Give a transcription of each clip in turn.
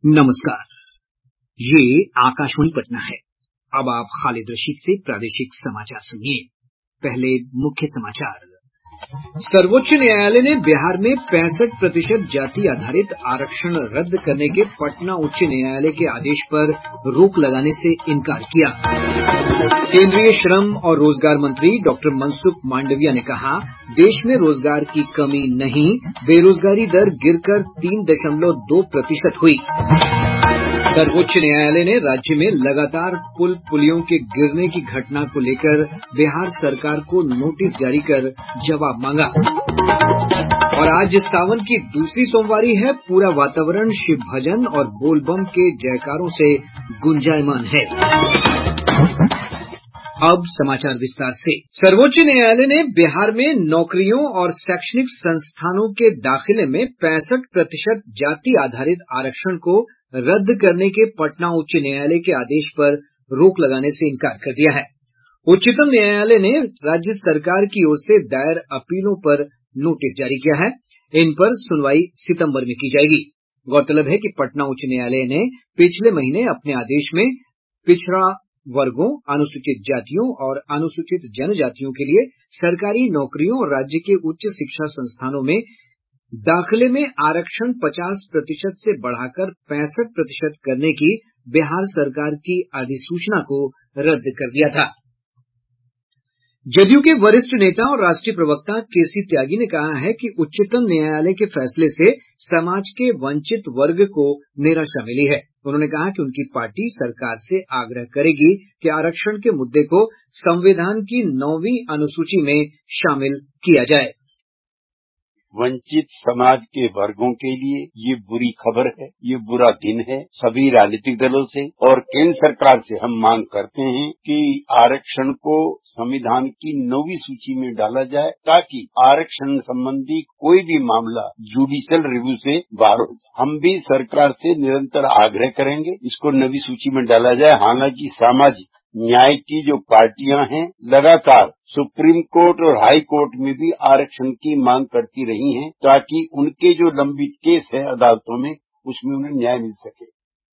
नमस्कार, ये आकाशवाणी पटना है। अब आप खालिद रशीद से प्रादेशिक समाचार सुनिए। पहले मुख्य समाचार। सर्वोच्च न्यायालय ने बिहार में 65% जाति आधारित आरक्षण रद्द करने के पटना उच्च न्यायालय के आदेश पर रोक लगाने से इनकार किया। केंद्रीय श्रम और रोजगार मंत्री डॉक्टर मनसुख मांडविया ने कहा, देश में रोजगार की कमी नहीं, बेरोजगारी दर गिरकर 3.2% हुई। सर्वोच्च न्यायालय ने राज्य में लगातार पुलियों के गिरने की घटना को लेकर बिहार सरकार को नोटिस जारी कर जवाब मांगा। और आज सावन की दूसरी सोमवारी है। पूरा वातावरण शिव भजन और बोलबम के जयकारों से गुंजायमान है। अब समाचार विस्तार से। सर्वोच्च न्यायालय ने बिहार में नौकरियों और शैक्षणिक संस्थानों के दाखिले में 65% जाति आधारित आरक्षण को रद्द करने के पटना उच्च न्यायालय के आदेश पर रोक लगाने से इनकार कर दिया है। उच्चतम न्यायालय ने राज्य सरकार की ओर से दायर अपीलों पर नोटिस जारी किया है। इन पर सुनवाई सितंबर में की जाएगी। गौरतलब है कि पटना उच्च न्यायालय ने पिछले महीने अपने आदेश में पिछड़ा वर्गों, अनुसूचित जातियों और अनुसूचित जनजातियों के लिए सरकारी नौकरियों और राज्य के उच्च शिक्षा संस्थानों में दाखिले में आरक्षण 50% से बढ़ाकर 65% करने की बिहार सरकार की अधिसूचना को रद्द कर दिया था। जदयू के वरिष्ठ नेता और राष्ट्रीय प्रवक्ता केसी त्यागी ने कहा है कि उच्चतम न्यायालय के फैसले से समाज के वंचित वर्ग को निराशा मिली है। उन्होंने कहा कि उनकी पार्टी सरकार से आग्रह करेगी कि आरक्षण के मुद्दे को संविधान की 9वीं अनुसूची में शामिल किया जाए। वंचित समाज के वर्गों के लिए ये बुरी खबर है, ये बुरा दिन है। सभी राजनीतिक दलों से और केंद्र सरकार से हम मांग करते हैं कि आरक्षण को संविधान की 9वीं सूची में डाला जाए, ताकि आरक्षण संबंधी कोई भी मामला जुडिशियल रिव्यू से बाहर हो। हम भी सरकार से निरंतर आग्रह करेंगे इसको 9वीं सूची में डाला जाए। हालांकि सामाजिक न्याय की जो पार्टियां हैं लगातार सुप्रीम कोर्ट और हाई कोर्ट में भी आरक्षण की मांग करती रही हैं, ताकि उनके जो लंबित केस है अदालतों में उसमें उन्हें न्याय मिल सके।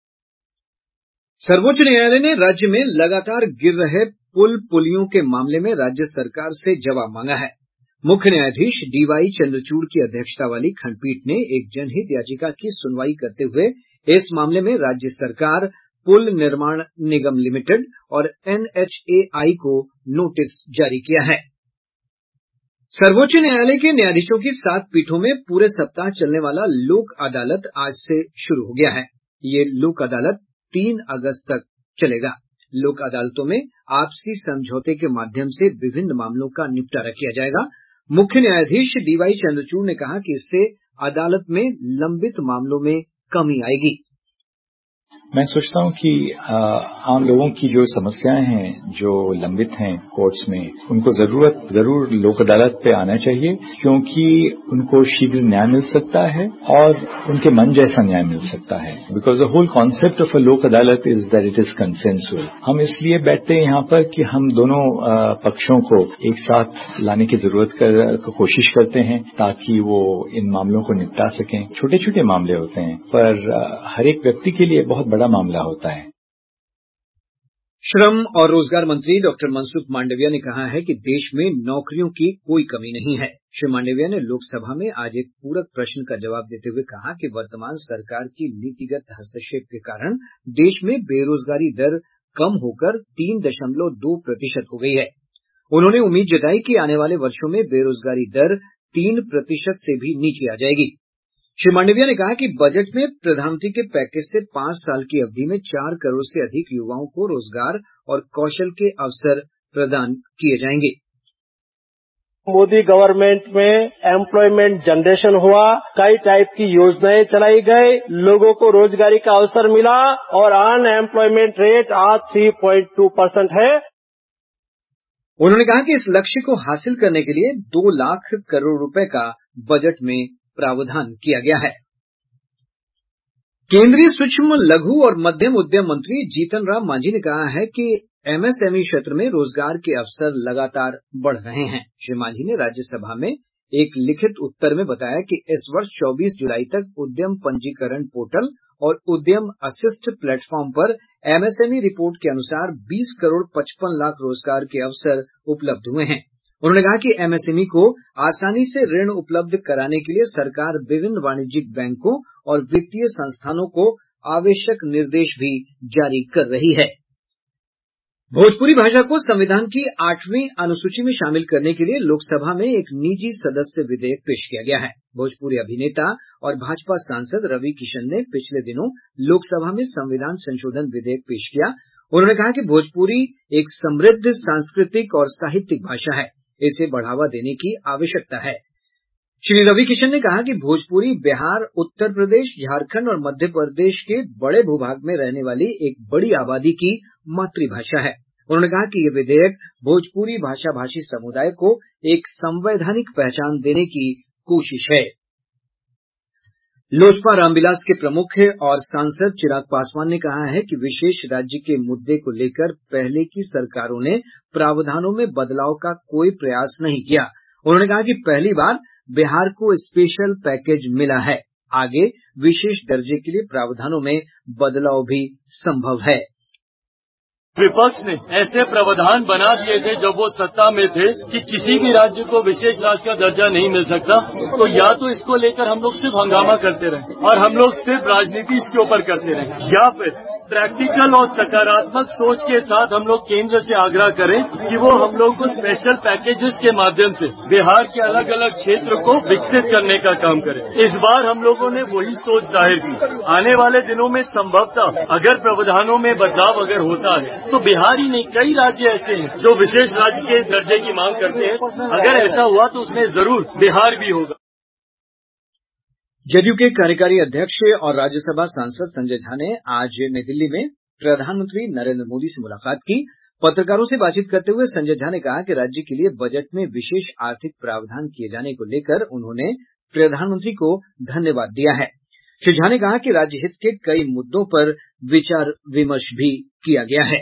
सर्वोच्च न्यायालय ने राज्य में लगातार गिर रहे पुलियों के मामले में राज्य सरकार से जवाब मांगा है। मुख्य न्यायाधीश डीवाई चंद्रचूड़ की अध्यक्षता वाली खंडपीठ ने एक जनहित याचिका की सुनवाई करते हुए इस मामले में राज्य सरकार, पुल निर्माण निगम लिमिटेड और NHAI को नोटिस जारी किया है। सर्वोच्च न्यायालय के न्यायाधीशों की 7 पीठों में पूरे सप्ताह चलने वाला लोक अदालत आज से शुरू हो गया है। ये लोक अदालत 3 अगस्त तक चलेगा। लोक अदालतों में आपसी समझौते के माध्यम से विभिन्न मामलों का निपटारा किया जाएगा। मुख्य न्यायाधीश डीवाई चंद्रचूड़ ने कहा कि इससे अदालत में लंबित मामलों में कमी आएगी। मैं सोचता हूं कि आम लोगों की जो समस्याएं हैं, जो लंबित हैं कोर्ट्स में, उनको जरूर लोक अदालत पे आना चाहिए, क्योंकि उनको शीघ्र न्याय मिल सकता है और उनके मन जैसा न्याय मिल सकता है। Because the whole concept of a Lok Adalat is that it is consensual. हम इसलिए बैठते हैं यहाँ पर कि हम दोनों पक्षों को एक साथ लाने की कोशिश करते हैं, ताकि वो इन मामलों को निपटा सकें। छोटे छोटे मामले होते हैं, पर हर एक व्यक्ति के लिए बहुत बड़ा मामला होता है। श्रम और रोजगार मंत्री डॉक्टर मनसुख मांडविया ने कहा है कि देश में नौकरियों की कोई कमी नहीं है। श्री मांडविया ने लोकसभा में आज एक पूरक प्रश्न का जवाब देते हुए कहा कि वर्तमान सरकार की नीतिगत हस्तक्षेप के कारण देश में बेरोजगारी दर कम होकर 3.2% हो गई है। उन्होंने उम्मीद जताई कि आने वाले वर्षों में बेरोजगारी दर 3% से भी नीचे आ जाएगी। श्री मांडविया ने कहा कि बजट में प्रधानमंत्री के पैकेज से 5 साल की अवधि में 4 करोड़ से अधिक युवाओं को रोजगार और कौशल के अवसर प्रदान किए जाएंगे। मोदी गवर्नमेंट में एम्प्लॉयमेंट जनरेशन हुआ, कई टाइप की योजनाएं चलाई गई, लोगों को रोजगारी का अवसर मिला और अनएम्प्लॉयमेंट रेट आज 3.2% है। उन्होंने कहा कि इस लक्ष्य को हासिल करने के लिए 2 लाख करोड़ रुपए का बजट में प्रावधान किया गया है। केंद्रीय सूक्ष्म लघु और मध्यम उद्यम मंत्री जीतन राम मांझी ने कहा है कि MSME क्षेत्र में रोजगार के अवसर लगातार बढ़ रहे हैं। श्री मांझी ने राज्यसभा में एक लिखित उत्तर में बताया कि इस वर्ष 24 जुलाई तक उद्यम पंजीकरण पोर्टल और उद्यम असिस्ट प्लेटफॉर्म पर एमएसएमई रिपोर्ट के अनुसार 20 करोड़ 55 लाख रोजगार के अवसर उपलब्ध हुए हैं। उन्होंने कहा कि एमएसएमई को आसानी से ऋण उपलब्ध कराने के लिए सरकार विभिन्न वाणिज्यिक बैंकों और वित्तीय संस्थानों को आवश्यक निर्देश भी जारी कर रही है। भोजपुरी भाषा को संविधान की 8वीं अनुसूची में शामिल करने के लिए लोकसभा में एक निजी सदस्य विधेयक पेश किया गया है। भोजपुरी अभिनेता और भाजपा सांसद रवि किशन ने पिछले दिनों लोकसभा में संविधान संशोधन विधेयक पेश किया। उन्होंने कहा कि भोजपुरी एक समृद्ध सांस्कृतिक और साहित्यिक भाषा है, इसे बढ़ावा देने की आवश्यकता है। श्री रवि किशन ने कहा कि भोजपुरी बिहार, उत्तर प्रदेश, झारखंड और मध्य प्रदेश के बड़े भूभाग में रहने वाली एक बड़ी आबादी की मातृभाषा है। उन्होंने कहा कि ये विधेयक भोजपुरी भाषा भाषी समुदाय को एक संवैधानिक पहचान देने की कोशिश है। लोजपा रामविलास के प्रमुख और सांसद चिराग पासवान ने कहा है कि विशेष राज्य के मुद्दे को लेकर पहले की सरकारों ने प्रावधानों में बदलाव का कोई प्रयास नहीं किया। उन्होंने कहा कि पहली बार बिहार को स्पेशल पैकेज मिला है, आगे विशेष दर्जे के लिए प्रावधानों में बदलाव भी संभव है। विपक्ष ने ऐसे प्रावधान बना दिए थे जब वो सत्ता में थे कि किसी भी राज्य को विशेष राज्य का दर्जा नहीं मिल सकता, तो या तो इसको लेकर हम लोग सिर्फ हंगामा करते रहे और हम लोग सिर्फ राजनीति इसके ऊपर करते रहे, या फिर प्रैक्टिकल और सकारात्मक सोच के साथ हम लोग केंद्र से आग्रह करें कि वो हम लोग को स्पेशल पैकेजेस के माध्यम से बिहार के अलग अलग क्षेत्र को विकसित करने का काम करें। इस बार हम लोगों ने वही सोच जाहिर की। आने वाले दिनों में संभवतः अगर प्रावधानों में बदलाव अगर होता है तो बिहार ही नहीं, कई राज्य ऐसे हैं जो विशेष राज्य के दर्जे की मांग करते हैं। अगर ऐसा हुआ तो उसमें जरूर बिहार भी होगा। जदयू के कार्यकारी अध्यक्ष और राज्यसभा सांसद संजय झा ने आज नई दिल्ली में प्रधानमंत्री नरेंद्र मोदी से मुलाकात की। पत्रकारों से बातचीत करते हुए संजय झा ने कहा कि राज्य के लिए बजट में विशेष आर्थिक प्रावधान किए जाने को लेकर उन्होंने प्रधानमंत्री को धन्यवाद दिया है। श्री झा ने कहा कि राज्य हित के कई मुद्दों पर विचार विमर्श भी किया गया है।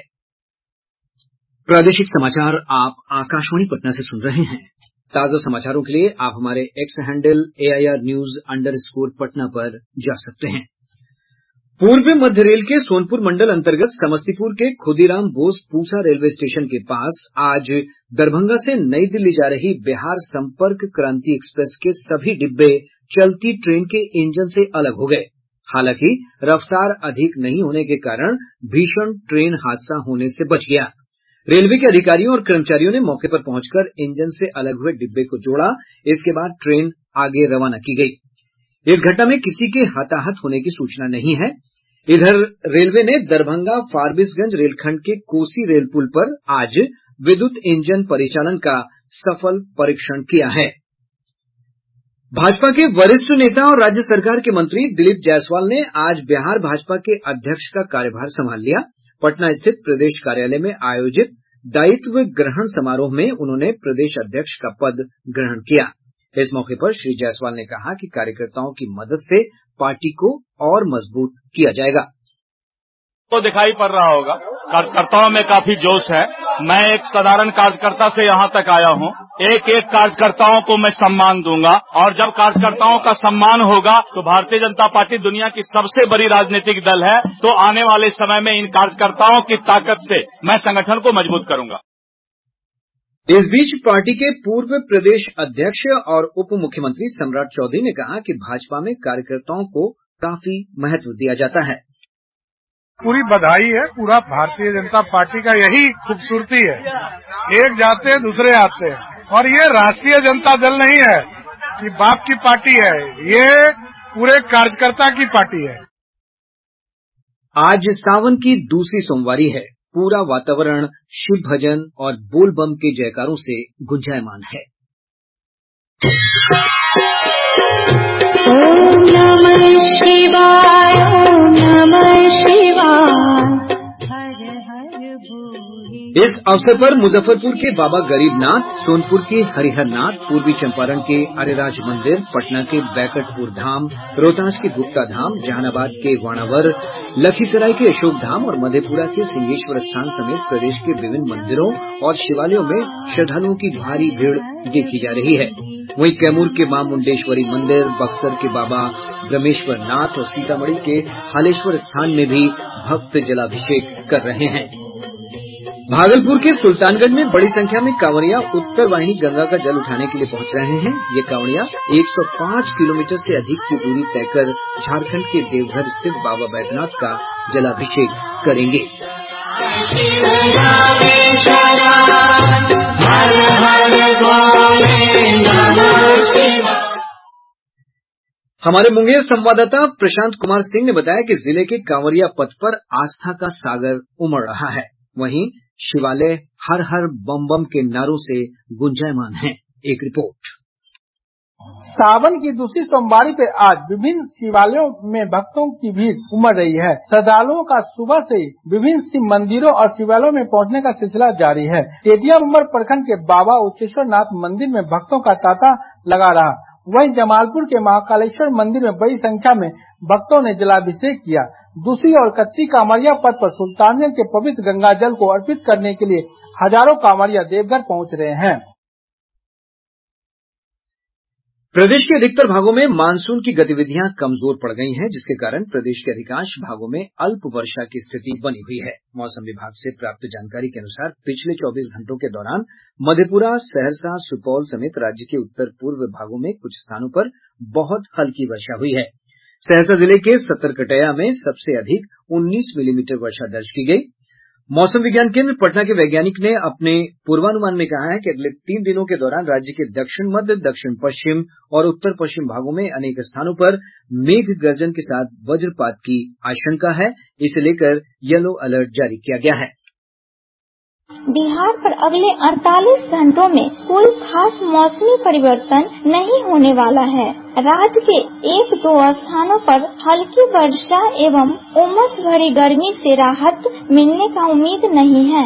प्रादेशिक समाचार आप आकाशवाणी पटना से सुन रहे हैं। ताजा समाचारों के लिए आप हमारे एक्स हैंडल AIR_News_पटना पर जा सकते हैं। पूर्व मध्य रेल के सोनपुर मंडल अंतर्गत समस्तीपुर के खुदीराम बोस पूसा रेलवे स्टेशन के पास आज दरभंगा से नई दिल्ली जा रही बिहार संपर्क क्रांति एक्सप्रेस के सभी डिब्बे चलती ट्रेन के इंजन से अलग हो गए। हालांकि रफ्तार अधिक नहीं होने के कारण भीषण ट्रेन हादसा होने से बच गया। रेलवे के अधिकारियों और कर्मचारियों ने मौके पर पहुंचकर इंजन से अलग हुए डिब्बे को जोड़ा। इसके बाद ट्रेन आगे रवाना की गई। इस घटना में किसी के हताहत होने की सूचना नहीं है। इधर रेलवे ने दरभंगा फारबिसगंज रेलखंड के कोसी रेल पुल पर आज विद्युत इंजन परिचालन का सफल परीक्षण किया है। भाजपा के वरिष्ठ नेता और राज्य सरकार के मंत्री दिलीप जायसवाल ने आज बिहार भाजपा के अध्यक्ष का कार्यभार संभाल लिया। पटना स्थित प्रदेश कार्यालय में आयोजित दायित्व ग्रहण समारोह में उन्होंने प्रदेश अध्यक्ष का पद ग्रहण किया। इस मौके पर श्री जायसवाल ने कहा कि कार्यकर्ताओं की मदद से पार्टी को और मजबूत किया जाएगा। तो दिखाई पड़ रहा होगा, कार्यकर्ताओं में काफी जोश है। मैं एक साधारण कार्यकर्ता से यहाँ तक आया हूँ। एक एक कार्यकर्ताओं को मैं सम्मान दूंगा और जब कार्यकर्ताओं का सम्मान होगा तो भारतीय जनता पार्टी दुनिया की सबसे बड़ी राजनीतिक दल है। तो आने वाले समय में इन कार्यकर्ताओं की ताकत से मैं संगठन को मजबूत करूंगा। इस बीच पार्टी के पूर्व प्रदेश अध्यक्ष और उप मुख्यमंत्री सम्राट चौधरी ने कहा कि भाजपा में कार्यकर्ताओं को काफी महत्व दिया जाता है। पूरी बधाई है, पूरा भारतीय जनता पार्टी का यही खूबसूरती है। एक जाते हैं दूसरे आते हैं और ये राष्ट्रीय जनता दल नहीं है कि बाप की पार्टी है, ये पूरे कार्यकर्ता की पार्टी है। आज सावन की दूसरी सोमवारी है। पूरा वातावरण शिव भजन और बोल बम के जयकारों से गुंजायमान है। ओम नमः शिवाय, ओम नमः शिवाय, हर हर भोले। इस अवसर पर मुजफ्फरपुर के बाबा गरीबनाथ, सोनपुर के हरिहरनाथ, पूर्वी चंपारण के अरेराज मंदिर, पटना के बैकटपुर धाम, रोहतास के गुप्ता धाम, जहानाबाद के वाणावर, लखीसराय के अशोक धाम और मधेपुरा के सिंहेश्वर स्थान समेत प्रदेश के विभिन्न मंदिरों और शिवालयों में श्रद्धालुओं की भारी भीड़ देखी जा रही है। वहीं कैमूर के मां मुंडेश्वरी मंदिर, बक्सर के बाबा ब्रह्मेश्वर नाथ और सीतामढ़ी के हालेश्वर स्थान में भी भक्त जलाभिषेक कर रहे हैं। भागलपुर के सुल्तानगंज में बड़ी संख्या में कांवरिया उत्तर वाहिनी गंगा का जल उठाने के लिए पहुंच रहे हैं। ये कांवरिया 105 किलोमीटर से अधिक की दूरी तय कर झारखंड के देवघर स्थित बाबा बैद्यनाथ का जलाभिषेक करेंगे। हमारे मुंगेर संवाददाता प्रशांत कुमार सिंह ने बताया कि जिले के कांवरिया पथ पर आस्था का सागर उमड़ रहा है। वहीं शिवालय हर हर बम बम के नारों से गुंजायमान हैं। एक रिपोर्ट। सावन की दूसरी सोमवारी पे आज विभिन्न शिवालयों में भक्तों की भीड़ उमड़ रही है। श्रद्धालुओं का सुबह से विभिन्न शिव मंदिरों और शिवालयों में पहुंचने का सिलसिला जारी है। तेतिया मुम्बर प्रखंड के बाबा उच्चेश्वर नाथ मंदिर में भक्तों का तांता लगा रहा। वहीं जमालपुर के महाकालेश्वर मंदिर में बड़ी संख्या में भक्तों ने जलाभिषेक किया। दूसरी ओर कच्ची कांवरिया पथ पर सुल्तानगंज के पवित्र गंगा जल को अर्पित करने के लिए हजारों कांवरिया देवघर पहुंच रहे हैं। प्रदेश के अधिकतर भागों में मानसून की गतिविधियां कमजोर पड़ गई हैं, जिसके कारण प्रदेश के अधिकांश भागों में अल्प वर्षा की स्थिति बनी हुई है। मौसम विभाग से प्राप्त जानकारी के अनुसार पिछले 24 घंटों के दौरान मधेपुरा, सहरसा, सुपौल समेत राज्य के उत्तर पूर्व भागों में कुछ स्थानों पर बहुत हल्की वर्षा हुई है। सहरसा जिले के सतरकटया में सबसे अधिक 19 मिलीमीटर वर्षा दर्ज की गई। मौसम विज्ञान केंद्र पटना के वैज्ञानिक ने अपने पूर्वानुमान में कहा है कि अगले 3 दिनों के दौरान राज्य के दक्षिण मध्य, दक्षिण पश्चिम और उत्तर पश्चिम भागों में अनेक स्थानों पर मेघ गर्जन के साथ वज्रपात की आशंका है। इसे लेकर येलो अलर्ट जारी किया गया है। बिहार पर अगले 48 घंटों में कोई खास मौसमी परिवर्तन नहीं होने वाला है। राज्य के 1-2 स्थानों पर हल्की वर्षा एवं उमस भरी गर्मी से राहत मिलने का उम्मीद नहीं है।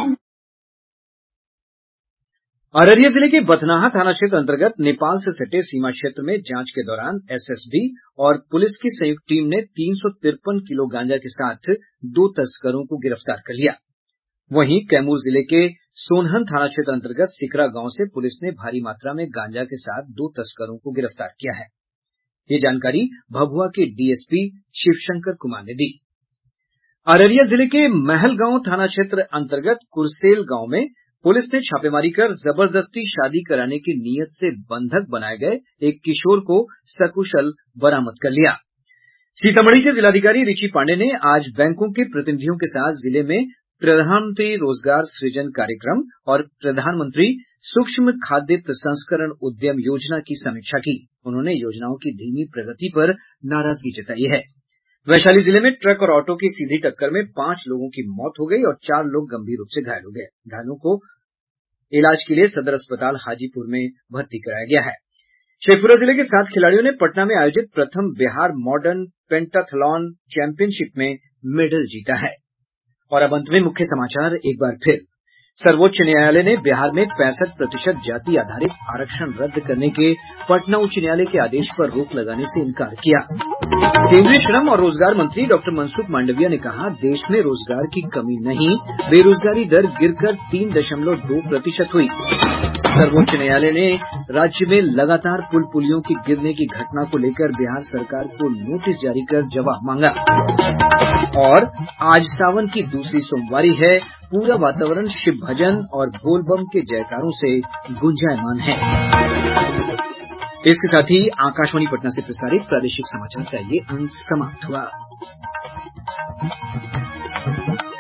अररिया जिले के बथनाहा थाना क्षेत्र अंतर्गत नेपाल से सटे सीमा क्षेत्र में जांच के दौरान एसएसबी और पुलिस की संयुक्त टीम ने 353 किलो गांजा के साथ 2 तस्करों को गिरफ्तार कर लिया। वहीं कैमूर जिले के सोनहन थाना क्षेत्र अंतर्गत सिकरा गांव से पुलिस ने भारी मात्रा में गांजा के साथ 2 तस्करों को गिरफ्तार किया है। ये जानकारी भभुआ के डीएसपी शिवशंकर कुमार ने दी। अररिया जिले के महलगांव थाना क्षेत्र अंतर्गत कुरसेल गांव में पुलिस ने छापेमारी कर जबरदस्ती शादी कराने की नीयत से बंधक बनाए गए एक किशोर को सकुशल बरामद कर लिया। सीतामढ़ी के जिलाधिकारी रिची पांडे ने आज बैंकों के प्रतिनिधियों के साथ जिले में प्रधानमंत्री रोजगार सृजन कार्यक्रम और प्रधानमंत्री सूक्ष्म खाद्य प्रसंस्करण उद्यम योजना की समीक्षा की। उन्होंने योजनाओं की धीमी प्रगति पर नाराजगी जताई है। वैशाली जिले में ट्रक और ऑटो की सीधी टक्कर में 5 लोगों की मौत हो गई और 4 लोग गंभीर रूप से घायल हो गए। घायलों को इलाज के लिए सदर अस्पताल हाजीपुर में भर्ती कराया गया है। शेखपुरा जिले के 7 खिलाड़ियों ने पटना में आयोजित प्रथम बिहार मॉडर्न पेंटाथलॉन चैंपियनशिप में मेडल जीता है। और अब अंत में मुख्य समाचार एक बार फिर। सर्वोच्च न्यायालय ने बिहार में 65% जाति आधारित आरक्षण रद्द करने के पटना उच्च न्यायालय के आदेश पर रोक लगाने से इनकार किया। केंद्रीय श्रम और रोजगार मंत्री डॉक्टर मनसुख मांडविया ने कहा, देश में रोजगार की कमी नहीं, बेरोजगारी दर गिरकर 3.2% हुई। सर्वोच्च न्यायालय ने राज्य में लगातार पुल पुलियों की गिरने की घटना को लेकर बिहार सरकार को नोटिस जारी कर जवाब मांगा। और आज सावन की दूसरी सोमवारी है, पूरा वातावरण शिव भजन और बोलबम के जयकारों से गुंजायमान है। इसके साथ ही आकाशवाणी पटना से प्रसारित प्रादेशिक समाचार का ये अंक समाप्त हुआ।